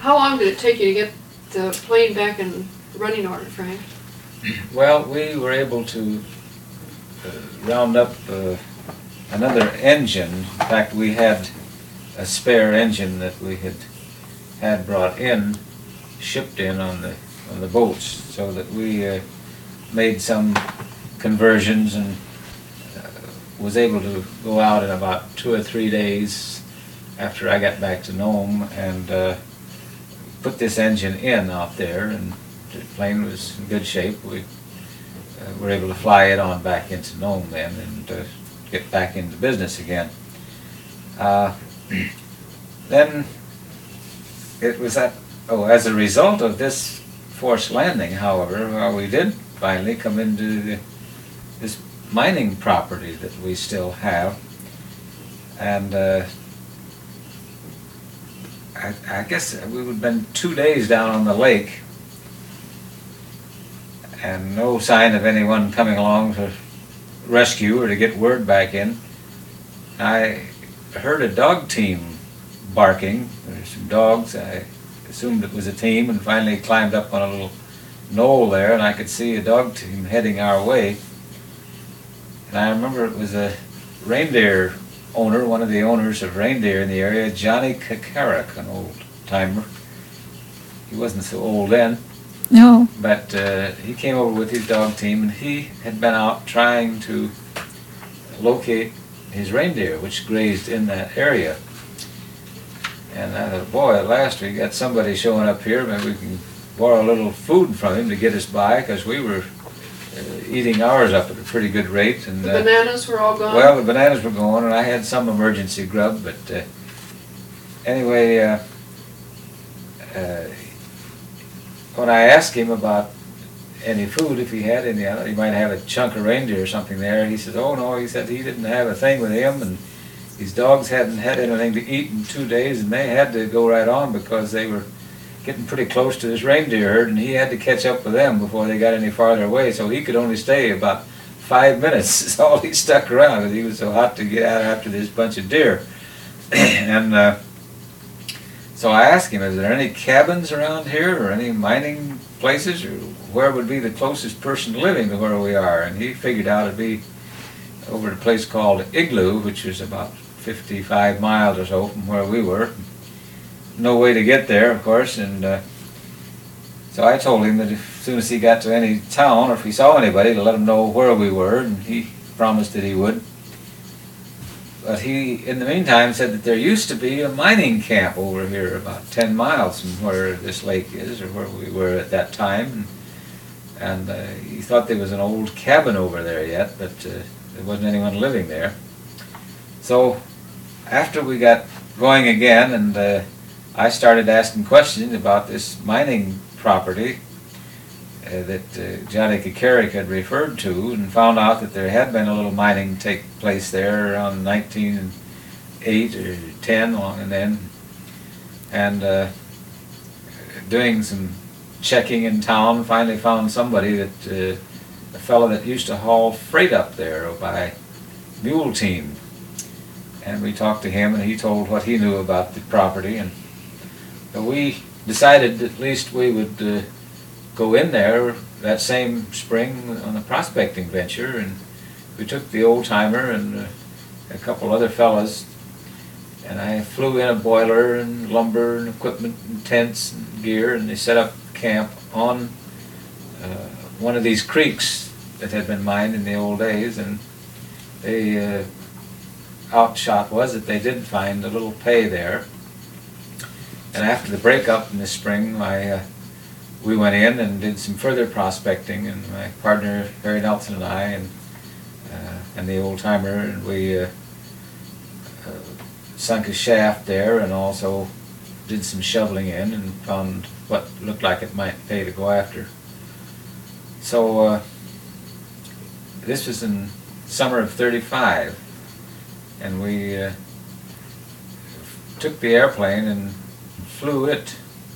How long did it take you to get the plane back in running order, Frank? Well, we were able to round up another engine. In fact, we had a spare engine that we had brought in, shipped in on the boats, so that we made some conversions and was able to go out in about 2 or 3 days after I got back to Nome and put this engine in out there, and the plane was in good shape. We were able to fly it on back into Nome then and get back into business again. Then it was as a result of this forced landing, however, we did finally come into this mining property that we still have, and I guess we would have been 2 days down on the lake and no sign of anyone coming along to rescue or to get word back in. I heard a dog team barking. There were some dogs. I assumed it was a team, and finally climbed up on a little knoll there, and I could see a dog team heading our way. And I remember it was a reindeer owner, one of the owners of reindeer in the area, Johnny Kakarik, an old timer. He wasn't so old then. No. But he came over with his dog team, and he had been out trying to locate his reindeer, which grazed in that area. And I thought, boy, at last we got somebody showing up here. Maybe we can borrow a little food from him to get us by, because we were eating ours up at a pretty good rate. And the bananas were all gone? Well, the bananas were gone, and I had some emergency grub, but anyway, when I asked him about any food, if he had any, he might have a chunk of reindeer or something there, he said, oh no, he said he didn't have a thing with him, and his dogs hadn't had anything to eat in 2 days, and they had to go right on because they were getting pretty close to this reindeer herd, and he had to catch up with them before they got any farther away, so he could only stay about 5 minutes. That's all he stuck around, because he was so hot to get out after this bunch of deer. And so I asked him, is there any cabins around here, or any mining places, or where would be the closest person living to where we are? And he figured out it'd be over at a place called Igloo, which was about 55 miles or so from where we were. No way to get there, of course, and so I told him that as soon as he got to any town, or if he saw anybody, to let him know where we were, and he promised that he would. But he, in the meantime, said that there used to be a mining camp over here about 10 miles from where this lake is, or where we were at that time, and he thought there was an old cabin over there yet, but there wasn't anyone living there. So after we got going again, and I started asking questions about this mining property that Johnny Kakarik had referred to, and found out that there had been a little mining take place there around 1908 or 10 along and then, and doing some checking in town, finally found somebody that a fellow that used to haul freight up there by mule team, and we talked to him, and he told what he knew about the property, and we decided at least we would go in there that same spring on a prospecting venture, and we took the old timer and a couple other fellas, and I flew in a boiler and lumber and equipment and tents and gear, and they set up camp on one of these creeks that had been mined in the old days, and the outshot was that they did find a little pay there. And after the breakup in the spring, we went in and did some further prospecting, and my partner Harry Nelson and I, and the old timer, and we sunk a shaft there, and also did some shoveling in, and found what looked like it might pay to go after. So this was in summer of '35, and we took the airplane and flew it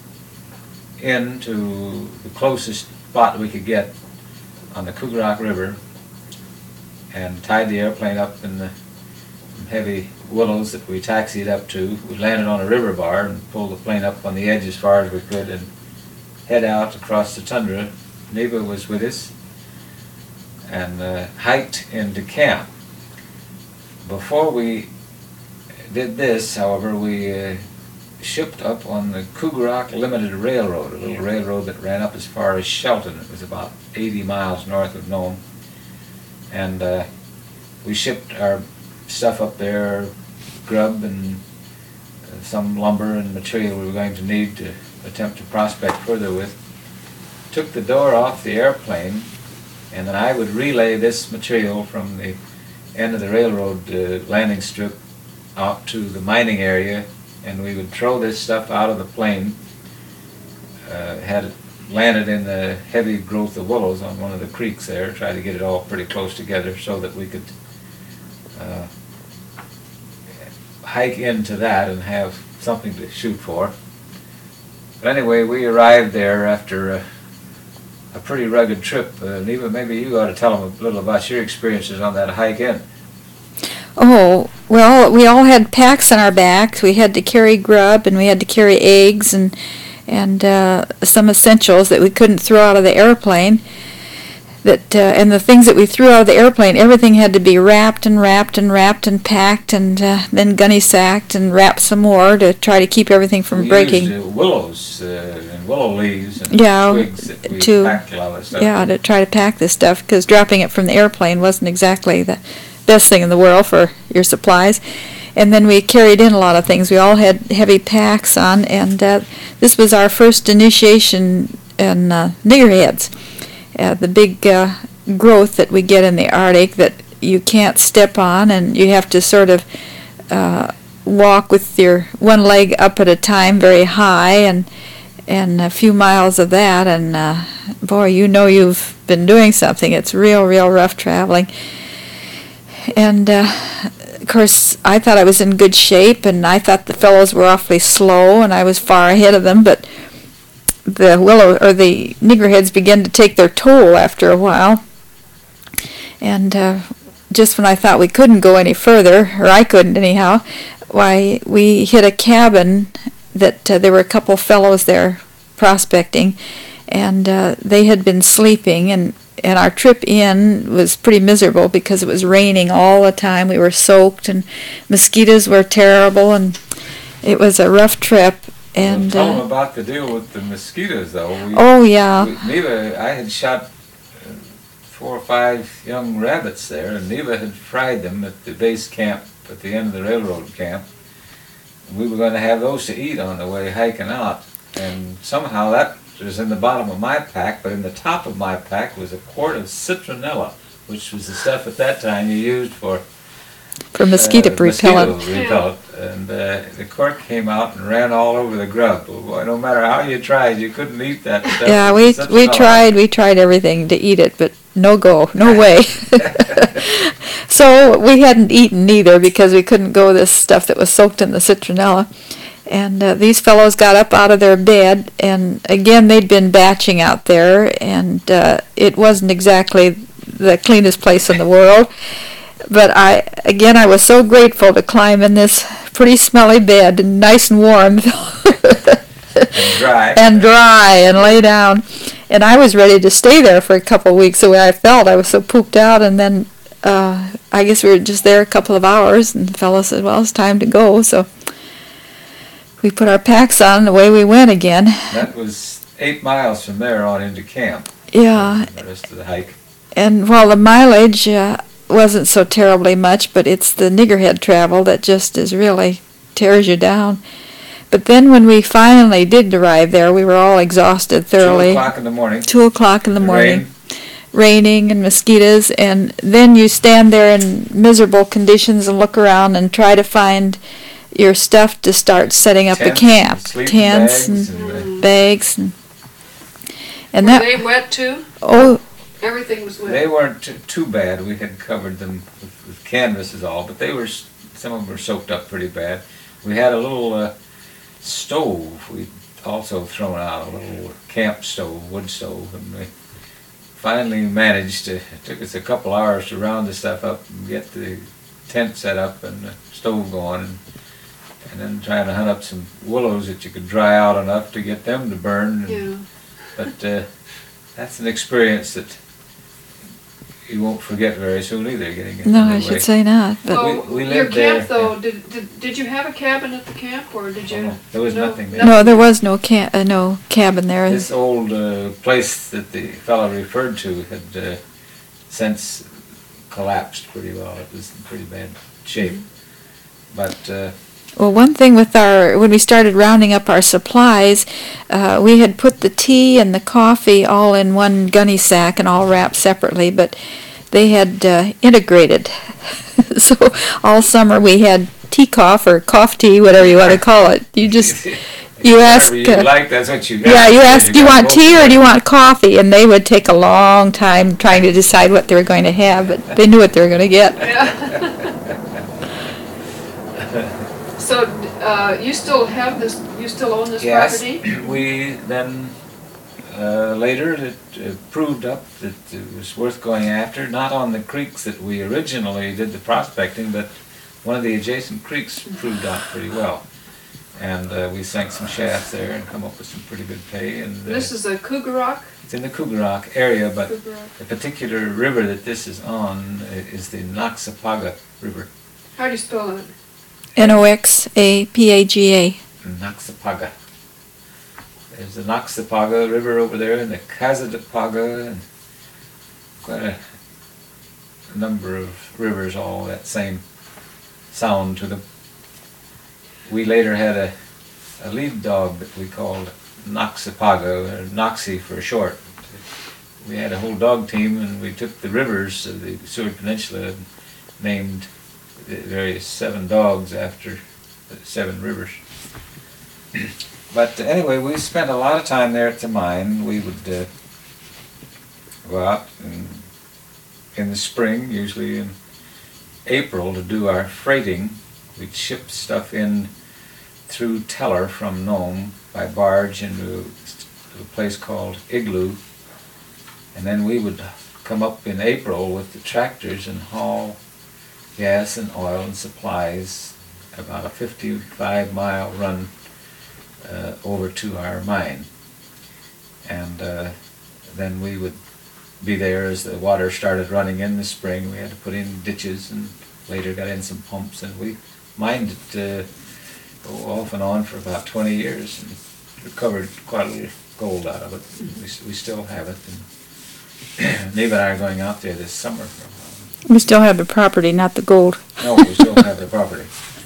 into the closest spot we could get on the Cougarock River, and tied the airplane up in the heavy willows that we taxied up to. We landed on a river bar and pulled the plane up on the edge as far as we could and head out across the tundra. Neva was with us and hiked into camp. Before we did this, however, we shipped up on the Cougarock Limited Railroad, a little railroad that ran up as far as Shelton. It was about 80 miles north of Nome. And we shipped our stuff up there, grub and some lumber and material we were going to need to attempt to prospect further with. Took the door off the airplane, and then I would relay this material from the end of the railroad landing strip out to the mining area, and we would throw this stuff out of the plane. Had it landed in the heavy growth of willows on one of the creeks there, try to get it all pretty close together so that we could hike into that and have something to shoot for. But anyway, we arrived there after a pretty rugged trip. Neva, maybe you ought to tell them a little about your experiences on that hike in. Oh, well, we all had packs on our backs. We had to carry grub, and we had to carry eggs and some essentials that we couldn't throw out of the airplane. And the things that we threw out of the airplane, everything had to be wrapped and wrapped and wrapped and packed, and then gunny sacked and wrapped some more to try to keep everything from breaking. We used willows and willow leaves and twigs that we packed a lot of stuff. Yeah, to try to pack this stuff, because dropping it from the airplane wasn't exactly the best thing in the world for your supplies. And then we carried in a lot of things. We all had heavy packs on, and this was our first initiation in niggerheads. The big growth that we get in the Arctic that you can't step on, and you have to sort of walk with your one leg up at a time very high, and a few miles of that, and boy, you know you've been doing something. It's real rough traveling. And of course, I thought I was in good shape, and I thought the fellows were awfully slow, and I was far ahead of them, but the the niggerheads began to take their toll after a while. And just when I thought we couldn't go any further, or I couldn't anyhow, why, we hit a cabin that there were a couple fellows there prospecting, and they had been sleeping, and our trip in was pretty miserable because it was raining all the time. We were soaked, and mosquitoes were terrible, and it was a rough trip. And tell them about the deal with the mosquitoes, though. Neva, I had shot 4 or 5 young rabbits there, and Neva had fried them at the base camp at the end of the railroad camp. And we were going to have those to eat on the way hiking out, and somehow that was in the bottom of my pack, but in the top of my pack was a quart of citronella, which was the stuff at that time you used for mosquito repellent. And the cork came out and ran all over the grub. Boy, no matter how you tried, you couldn't eat that stuff. Yeah, we tried everything to eat it, but no way. So we hadn't eaten either because we couldn't go this stuff that was soaked in the citronella. And these fellows got up out of their bed, and again they'd been batching out there, and it wasn't exactly the cleanest place in the world. But I was so grateful to climb in this pretty smelly bed, and nice and warm, and dry, and lay down. And I was ready to stay there for a couple of weeks. The way I felt, I was so pooped out. And then I guess we were just there a couple of hours, and the fellow said, "Well, it's time to go." So we put our packs on, and away we went again. That was 8 miles from there on into camp. Yeah. The rest of the hike. And while the mileage wasn't so terribly much, but it's the niggerhead travel that just really tears you down. But then when we finally did arrive there, we were all exhausted thoroughly. 2 o'clock in the morning. 2 o'clock in the morning. Raining and mosquitoes, and then you stand there in miserable conditions and look around and try to find your stuff to start setting up a camp. Tents and bags. And were they wet too? Oh, everything was wet. They weren't too bad. We had covered them with canvases all, but some of them were soaked up pretty bad. We had a little stove we'd also thrown out, a little camp stove, wood stove, and we finally managed to, it took us a couple hours to round the stuff up and get the tent set up and the stove going, and then trying to hunt up some willows that you could dry out enough to get them to burn. Yeah. But that's an experience that you won't forget very soon either, getting it No, I underway. should say not, but Well, we your lived there, camp though, did you have a cabin at the camp, or did you? Oh, no, there was No, nothing there. no, there was no no cabin there. This old place that the fellow referred to had since collapsed pretty well. It was in pretty bad shape. But Well, one thing with when we started rounding up our supplies, we had put the tea and the coffee all in one gunny sack and all wrapped separately, but they had integrated. So all summer we had tea cough or cough tea, whatever you want to call it. You ask. whatever you like, that's what you got. Yeah, you ask, do you got want both tea of or them. do you want coffee? And they would take a long time trying to decide what they were going to have, but they knew what they were going to get. Yeah. So, you still have this, you still own this Yes, property? we then later it proved up that it was worth going after, not on the creeks that we originally did the prospecting, but one of the adjacent creeks proved out pretty well. And we sank some shafts there and come up with some pretty good pay. And This is a Cougarock? it's in the Cougarock area, but Cougarock. the particular river that this is on is the Noxapaga River. How do you spell it? Noxapaga. Noxapaga. There's the Noxapaga River over there and the Casadapaga and quite a number of rivers, all that same sound to them. We later had a lead dog that we called Noxapaga, or Noxie for short. We had a whole dog team and we took the rivers of the Seward Peninsula and named the various 7 dogs after the 7 rivers. But anyway, we spent a lot of time there at the mine. We would go out in the spring, usually in April, to do our freighting. We'd ship stuff in through Teller from Nome by barge into a place called Igloo. And then we would come up in April with the tractors and haul gas and oil and supplies about a 55-mile run over to our mine. And then we would be there as the water started running in the spring. We had to put in ditches and later got in some pumps, and we mined it off and on for about 20 years and recovered quite a little gold out of it. We still have it. And Neva and I are going out there this summer. We still have the property, not the gold. No, we still have the property.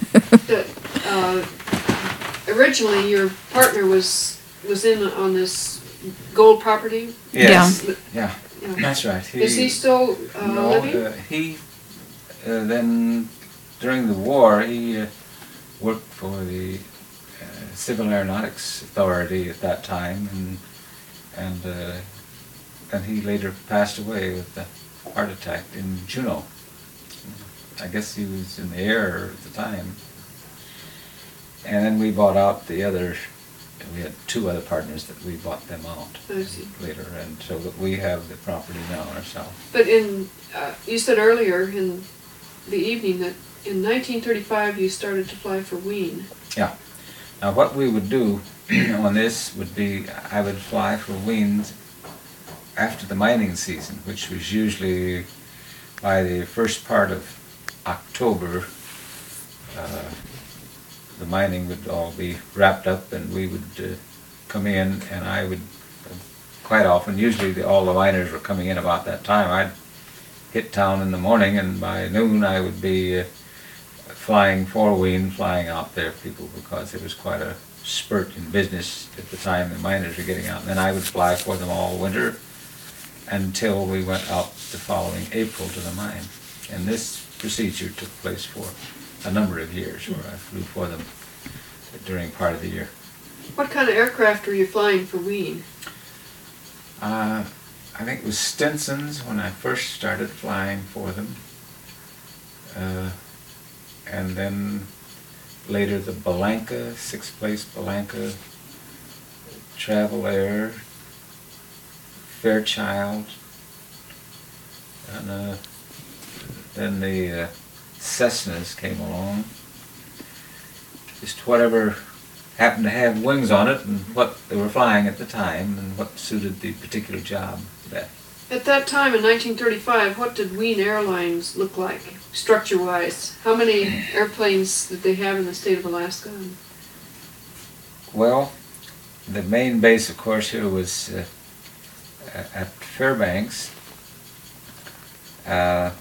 Originally, your partner was in on this gold property? Yes. Yeah. That's right. Is he still No, living? he then during the war he worked for the Civil Aeronautics Authority at that time, and then he later passed away with a heart attack in Juneau. I guess he was in the air at the time. And then we bought out the other. We had 2 other partners that we bought them out I see. later, and so that we have the property now ourselves. But you said earlier in the evening that in 1935 you started to fly for Wien. Yeah. Now what we would do on this would be, I would fly for Wien after the mining season, which was usually by the first part of October. The mining would all be wrapped up and we would come in, and I would quite often, usually all the miners were coming in about that time. I'd hit town in the morning and by noon I would be flying for Wien, flying out there people, because there was quite a spurt in business at the time the miners were getting out. And then I would fly for them all winter until we went out the following April to the mine. And this procedure took place for a number of years where I flew for them during part of the year. What kind of aircraft were you flying for Wien? I think it was Stinson's when I first started flying for them. And then later the Belanca, 6-place Belanca, Travel Air, Fairchild, and then the Cessnas came along. Just whatever happened to have wings on it and what they were flying at the time and what suited the particular job. At that time in 1935, what did Wien Airlines look like, structure-wise? How many airplanes did they have in the state of Alaska? Well, the main base, of course, here was at Fairbanks. As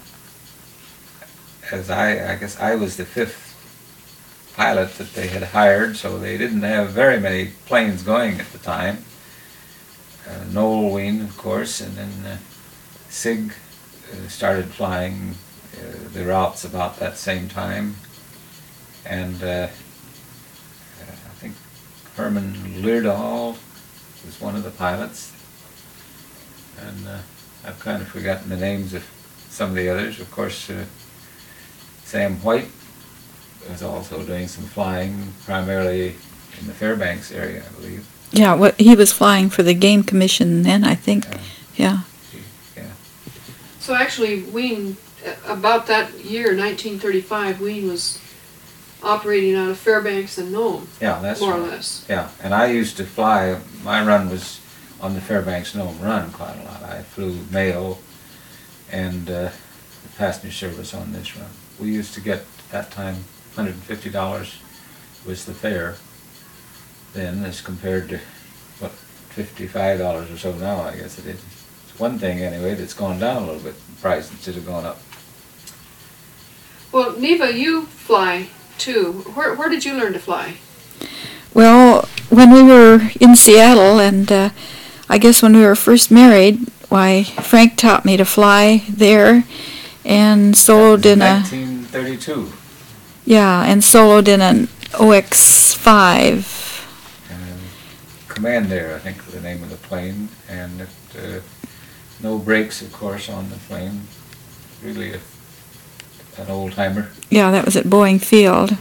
I guess I was the 5th pilot that they had hired, so they didn't have very many planes going at the time. Noel Wien, of course, and then Sig started flying the routes about that same time, and I think Herman Leardahl was one of the pilots, and I've kind of forgotten the names of some of the others. Of course, Sam White was also doing some flying, primarily in the Fairbanks area, I believe. Yeah, he was flying for the Game Commission then, I think. Yeah. So actually, Wien, about that year, 1935, Wien was operating out of Fairbanks and Nome. Yeah, that's more right. or less. Yeah, and I used to fly. My run was on the Fairbanks Nome run quite a lot. I flew mail and passenger service on this run. We used to get at that time $150 was the fare then, as compared to what, $55 or so now, I guess it is. It's one thing anyway that's gone down a little bit in price instead of going up. Well, Neva, you fly too. Where did you learn to fly? Well, when we were in Seattle, and I guess when we were first married, why, Frank taught me to fly there, and soloed in a... 1932. Yeah, and soloed in an OX-5. Commander, I think, was the name of the plane, and no brakes, of course, on the plane. Really an old-timer. Yeah, that was at Boeing Field.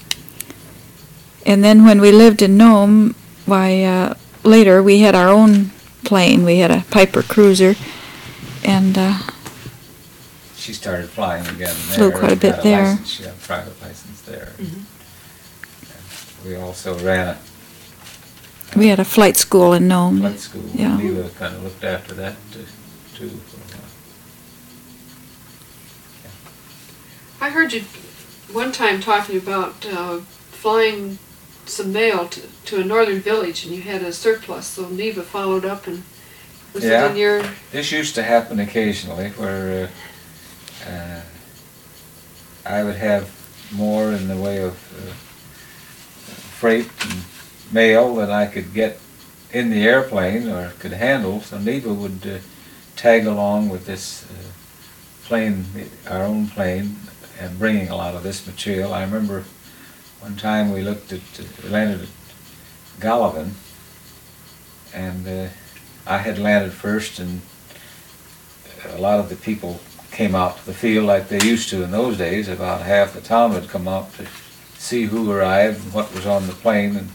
And then when we lived in Nome, why, later we had our own plane. We had a Piper Cruiser, and she started flying again there. Flew quite a bit there. License. She had a private license there. We also ran we had a flight school in Nome. flight school. Yeah. Neva kind of looked after that too for a while. I heard you one time talking about flying some mail to a northern village, and you had a surplus, so Neva followed up, and was it in your... This used to happen occasionally, where I would have more in the way of freight and mail than I could get in the airplane or could handle, so Neva would tag along with this plane, our own plane, and bringing a lot of this material. I remember one time we landed at Golovin, and I had landed first, and a lot of the people came out to the field like they used to in those days. About half the town would come out to see who arrived and what was on the plane,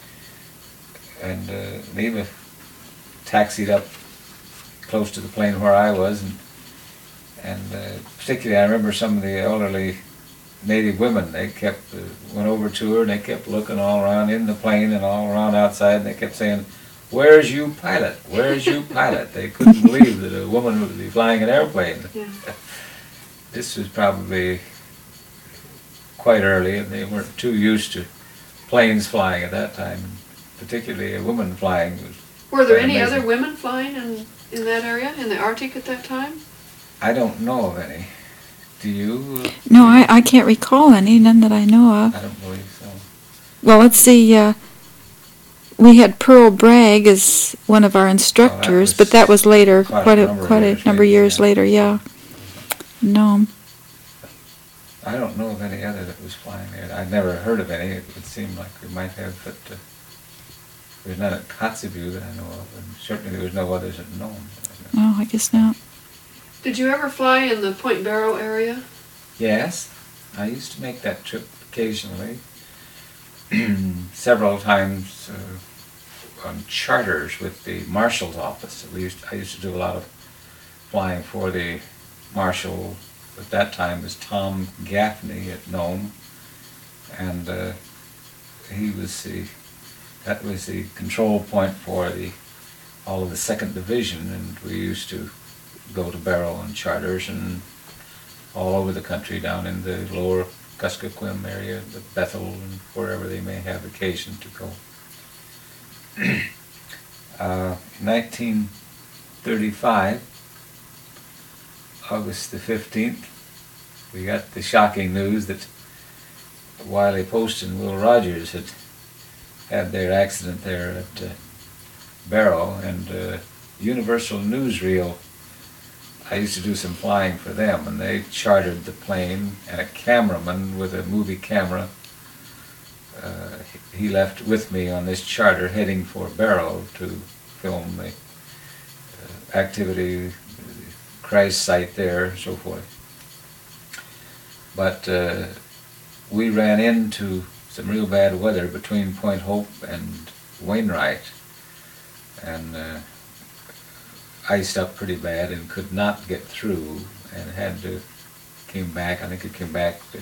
and Neva taxied up close to the plane where I was, and particularly I remember some of the elderly native women. They kept went over to her, and they kept looking all around in the plane and all around outside, and they kept saying, "Where's you pilot? Where's you pilot?" They couldn't believe that a woman would be flying an airplane. Yeah. This was probably quite early, and they weren't too used to planes flying at that time, and particularly a woman flying. Were there quite any amazing. other women flying in that area, in the Arctic at that time? I don't know of any. Do you? No, I can't recall any, none that I know of. I don't believe so. Well, let's see, we had Pearl Bragg as one of our instructors, was but that was later, quite a number of years later, yeah. No. I don't know of any other that was flying there. I'd never heard of any. It would seem like we might have, but there's none at Kotzebue that I know of, and certainly there was no others at Nome. No, I guess not. Did you ever fly in the Point Barrow area? Yes, I used to make that trip occasionally, several times on charters with the Marshal's office. I used to do a lot of flying for the Marshal at that time was Tom Gaffney at Nome, and that was the control point for all of the 2nd Division, and we used to go to Barrow on charters and all over the country, down in the lower Kuskokwim area, the Bethel, and wherever they may have occasion to go. In 1935, August the 15th, we got the shocking news that Wiley Post and Will Rogers had their accident there at Barrow, and Universal Newsreel, I used to do some flying for them, and they chartered the plane, and a cameraman with a movie camera, he left with me on this charter heading for Barrow to film the activity, the crash site there, and so forth. But we ran into some real bad weather between Point Hope and Wainwright, and iced up pretty bad and could not get through, and came back. I think it came back to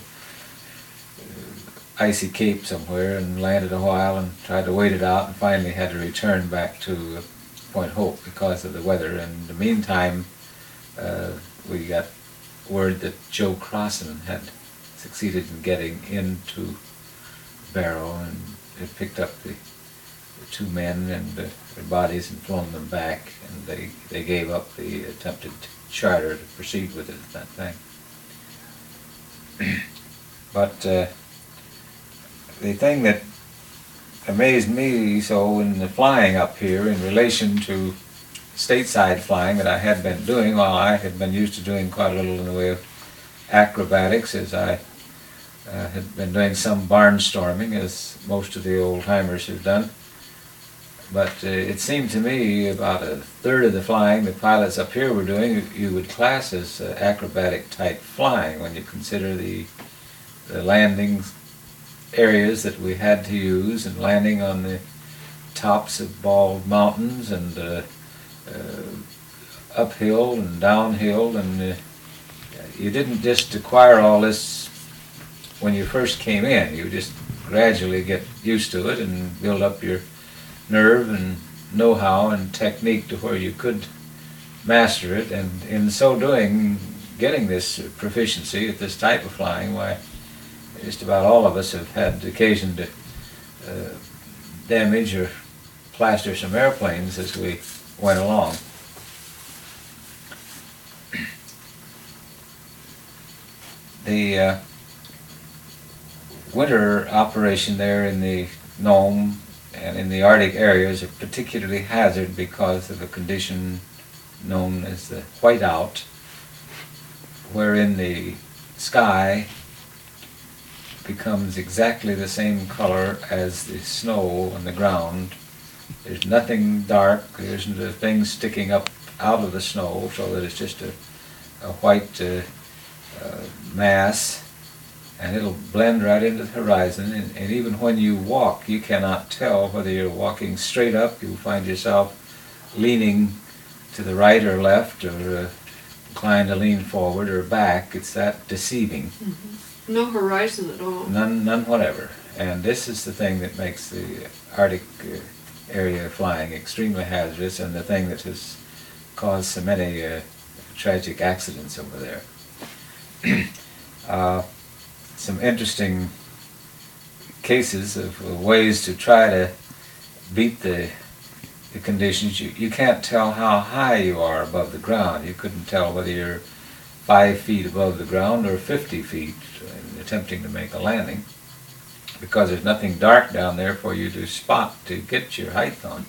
Icy Cape somewhere and landed a while and tried to wait it out, and finally had to return back to Point Hope because of the weather. And in the meantime, we got word that Joe Crossan had succeeded in getting into Barrow and had picked up the 2 men and their bodies and flown them back, and they gave up the attempted charter to proceed with it at that time. But the thing that amazed me so in the flying up here in relation to stateside flying that I had been doing, while I had been used to doing quite a little in the way of acrobatics, as I had been doing some barnstorming, as most of the old-timers have done. But it seemed to me about a third of the flying the pilots up here were doing you would class as acrobatic type flying when you consider the landing areas that we had to use, and landing on the tops of bald mountains, and uphill and downhill, and you didn't just acquire all this when you first came in. You just gradually get used to it and build up your nerve and know-how and technique to where you could master it, and in so doing, getting this proficiency at this type of flying, why, just about all of us have had occasion to damage or plaster some airplanes as we went along. The winter operation there in the Nome and in the Arctic areas are particularly hazard because of a condition known as the whiteout, wherein the sky becomes exactly the same color as the snow on the ground. There's nothing dark, there isn't a thing sticking up out of the snow, so that it's just a white mass, and it'll blend right into the horizon, and even when you walk, you cannot tell whether you're walking straight up. You'll find yourself leaning to the right or left, or inclined to lean forward or back. It's that deceiving. Mm-hmm. No horizon at all. None whatever. And this is the thing that makes the Arctic area flying extremely hazardous, and the thing that has caused so many tragic accidents over there. Some interesting cases of ways to try to beat the conditions. You can't tell how high you are above the ground. You couldn't tell whether you're 5 feet above the ground or 50 feet in attempting to make a landing, because there's nothing dark down there for you to spot to get your height on.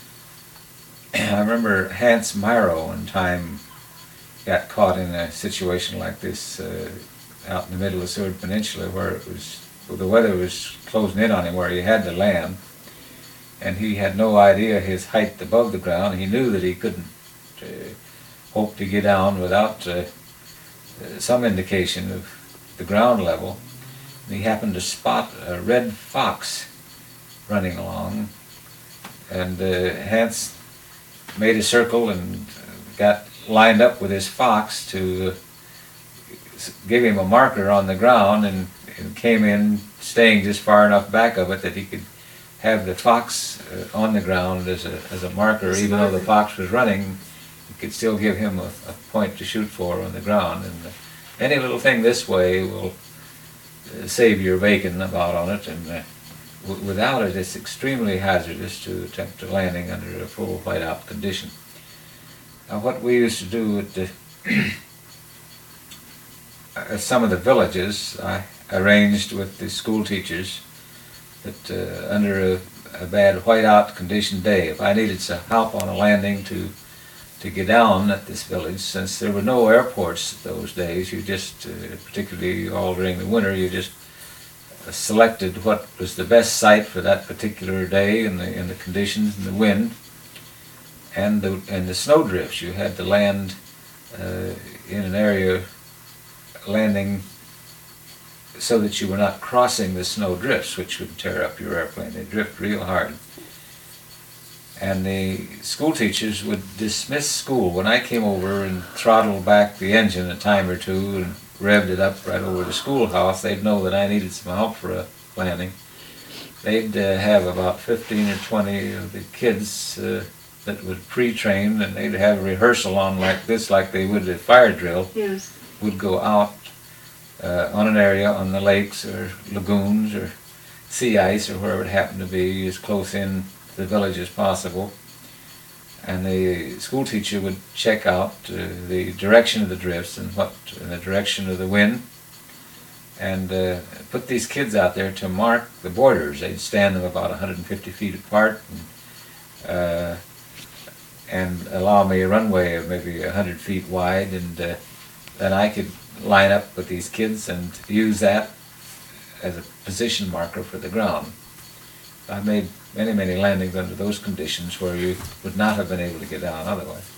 I remember Hans Myro one time got caught in a situation like this out in the middle of the Seward Peninsula, where the weather was closing in on him, where he had to land, and he had no idea his height above the ground. He knew that he couldn't hope to get down without some indication of the ground level. And he happened to spot a red fox running along, and Hans made a circle and got lined up with his fox to gave him a marker on the ground and came in staying just far enough back of it that he could have the fox on the ground as a marker. Even though the fox was running, you could still give him a point to shoot for on the ground. And any little thing this way will save your bacon about on it, and without it, it's extremely hazardous to attempt a landing under a full whiteout condition. Now, what we used to do at the at some of the villages, I arranged with the school teachers that under a bad whiteout condition day, if I needed some help on a landing to get down at this village, since there were no airports those days, you just, particularly all during the winter, you just selected what was the best site for that particular day in the conditions and the wind and the snowdrifts. You had to land in an area landing so that you were not crossing the snow drifts, which would tear up your airplane. They drift real hard. And the school teachers would dismiss school. When I came over and throttled back the engine a time or two and revved it up right over the schoolhouse, they'd know that I needed some help for a landing. They'd have about 15 or 20 of the kids that were pre-trained, and they'd have a rehearsal on like this, like they would at fire drill. Yes. Would go out on an area on the lakes or lagoons or sea ice or wherever it happened to be, as close in to the village as possible. And the school teacher would check out the direction of the drifts and the direction of the wind, and put these kids out there to mark the borders. They'd stand them about 150 feet apart and allow me a runway of maybe 100 feet wide, and then I could line up with these kids and use that as a position marker for the ground. I made many, many landings under those conditions where you would not have been able to get down otherwise.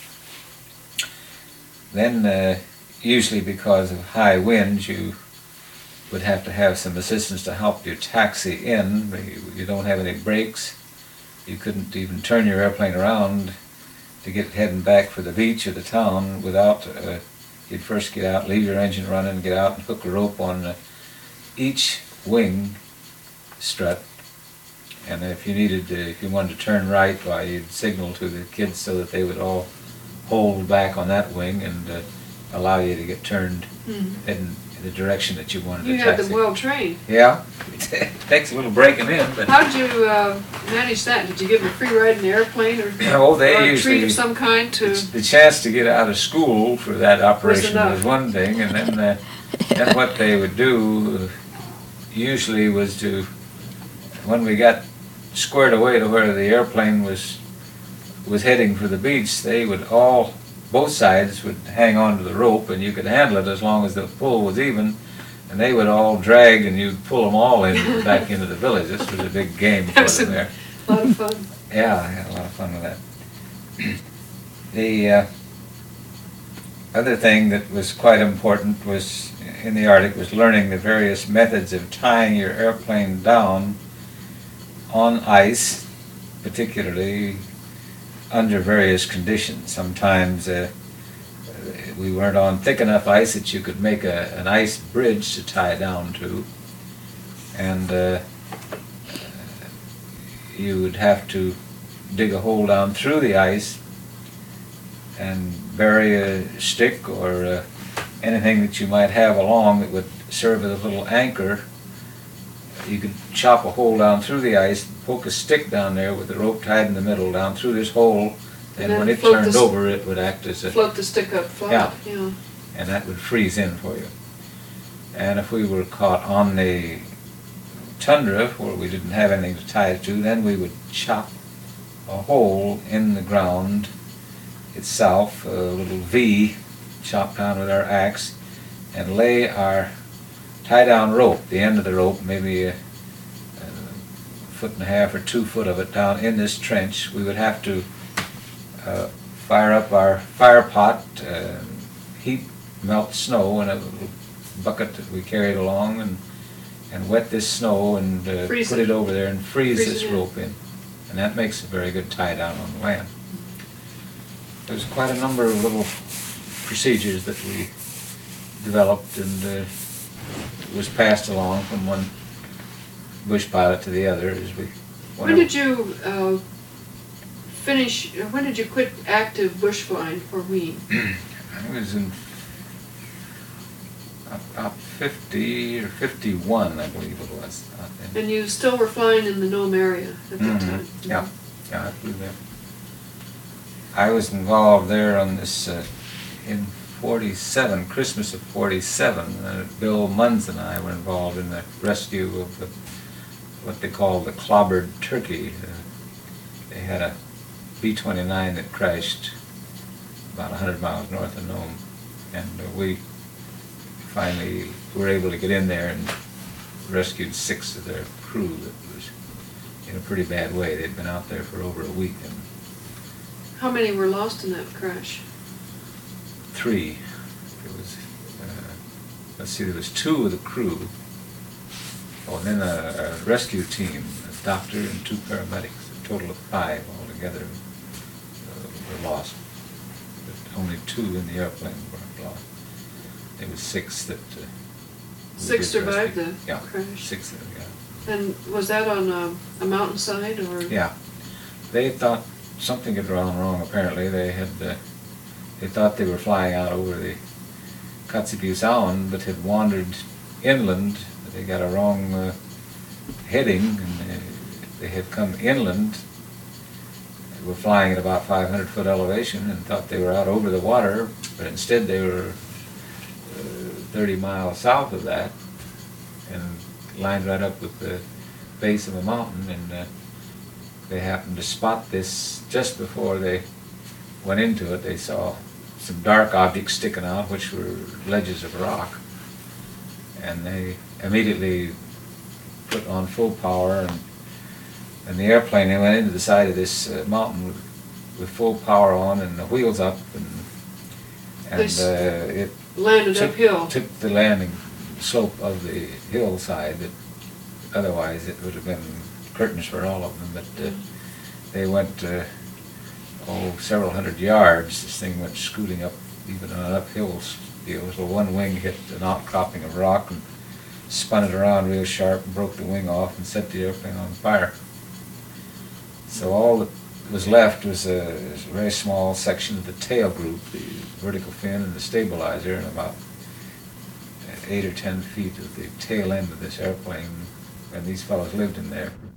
Then, usually because of high winds, you would have to have some assistance to help you taxi in. You don't have any brakes. You couldn't even turn your airplane around to get heading back for the beach or the town without, you'd first get out, leave your engine running, get out and hook a rope on each wing strut. And if you if you wanted to turn right, why, you'd signal to the kids so that they would all hold back on that wing and allow you to get turned in the direction that you wanted to taxi. You had them well trained. Yeah, it takes a little breaking in, but how did you manage that? Did you give them a free ride in the airplane, or, they or a usually, treat of some kind to? The chance to get out of school for that operation was one thing, and then what they would do usually was to, when we got squared away to where the airplane was heading for the beach, they would both sides would hang on to the rope, and you could handle it as long as the pull was even, and they would all drag and you'd pull them all in back into the village. This was a big game for them there. A lot of fun. Yeah, I had a lot of fun with that. The other thing that was quite important was in the Arctic was learning the various methods of tying your airplane down on ice, particularly under various conditions. Sometimes we weren't on thick enough ice that you could make an ice bridge to tie down to, and you would have to dig a hole down through the ice and bury a stick or anything that you might have along that would serve as a little anchor. You could chop a hole down through the ice, poke a stick down there with the rope tied in the middle down through this hole, and when it turned over, it would act as a... Float the stick up flat. Yeah. And that would freeze in for you. And if we were caught on the tundra, where we didn't have anything to tie it to, then we would chop a hole in the ground itself, a little V, chopped down with our axe, and lay our tie-down rope, the end of the rope, maybe a foot and a half or 2 foot of it down in this trench. We would have to fire up our fire pot, heat melt snow in a little bucket that we carried along, and wet this snow and put it over there and freeze this rope in. And that makes a very good tie-down on the land. There's quite a number of little procedures that we developed and was passed along from one bush pilot to the other as we. When did you finish? When did you quit active bush flying for Wien? I was in about 50 or 51, I believe it was. And you still were flying in the Nome area at that time? Yeah, I flew there. I was involved there on this in 47, Christmas of 47. Bill Munns and I were involved in the rescue of what they call the clobbered turkey. They had a B-29 that crashed about 100 miles north of Nome, and we finally were able to get in there and rescued 6 of their crew that was in a pretty bad way. They'd been out there for over a week. And how many were lost in that crash? 3. It was, let's see, there was 2 of the crew. Oh, and then a rescue team, a doctor and 2 paramedics, a total of 5 altogether were lost. But only 2 in the airplane were lost. There was 6 that. 6 survived the crash? 6 of them, yeah. And was that on a mountainside or? Yeah. They thought something had gone wrong apparently. They thought they were flying out over the Kotzebue Sound but had wandered inland. They got a wrong heading and they had come inland. They were flying at about 500-foot elevation and thought they were out over the water, but instead they were 30 miles south of that and lined right up with the base of a mountain, and they happened to spot this just before they went into it. They saw some dark objects sticking out, which were ledges of rock, and they immediately put on full power, and the airplane, they went into the side of this mountain with full power on and the wheels up, and it landed uphill. Took the landing slope of the hillside that otherwise it would have been curtains for all of them, but they went several hundred yards. This thing went scooting up even on an uphill deal, so one wing hit an outcropping of rock and spun it around real sharp and broke the wing off and set the airplane on fire. So all that was left was a very small section of the tail group, the vertical fin and the stabilizer, and about 8 or 10 feet of the tail end of this airplane, and these fellows lived in there for